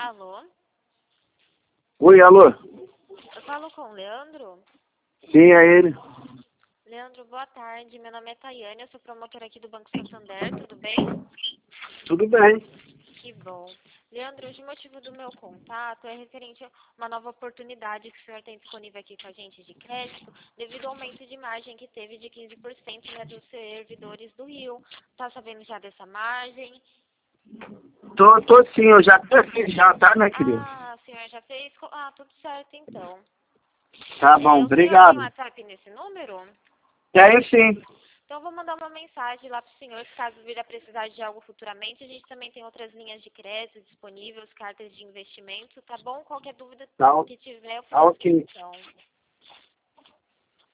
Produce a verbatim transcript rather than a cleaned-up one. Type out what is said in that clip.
Alô? Oi, alô? Eu falo com o Leandro? Sim, é ele. Leandro, boa tarde. Meu nome é Tayane, eu sou promotora aqui do Banco Santander, tudo bem? Tudo bem. Que bom. Leandro, hoje o motivo do meu contato é referente a uma nova oportunidade que o senhor tem disponível aqui com a gente de crédito, devido ao aumento de margem que teve de quinze por cento, né, dos servidores do Rio. Tá sabendo já dessa margem? Tô, tô sim, eu já fiz já, tá, né, querido? Ah, o senhor já fez? Ah, tudo certo então. Tá É, bom, o senhor tem obrigado. WhatsApp nesse número? Tenho sim. Então, eu vou mandar uma mensagem lá para o senhor, se caso vir a precisar de algo futuramente. A gente também tem outras linhas de crédito disponíveis, cartas de investimento, tá bom? Qualquer dúvida Tá, o- que tiver, eu tá fico à ok. disposição.